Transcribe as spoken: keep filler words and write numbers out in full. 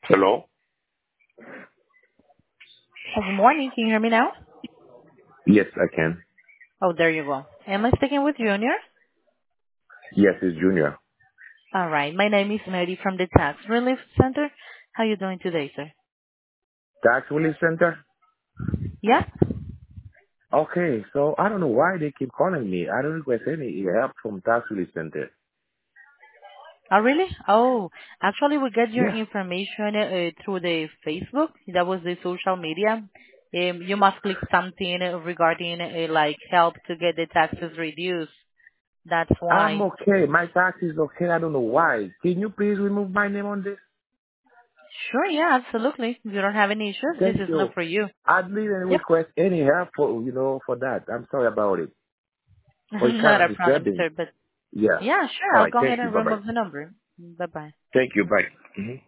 Hello? Hi, good morning. Can you hear me now? Yes, I can. Oh, there you go. Am I speaking with Junior? Yes, it's Junior. All right. My name is Mary from the Tax Relief Center. How you doing today, sir? Tax Relief Center? Yeah? Okay, so I don't know why they keep calling me. I don't request any help from Tax Relief Center. Oh, really? Oh, actually, we got your Yeah. information uh, through the Facebook. That was the social media. Um, you must click something uh, regarding uh, like help to get the taxes reduced. That's I'm why. okay. My tax is okay. I don't know why. Can you please remove my name on this? Sure, yeah, absolutely. If you don't have any issues, this Thank is not you. for you. I didn't Yep. request any help for, you know, for that. I'm sorry about it. But it's kind Not of a problem, disturbing. sir. But Yeah. yeah, sure. All I'll right. go ahead Thank you. and Bye-bye. remove the number. Bye bye. Thank you. Bye. hmm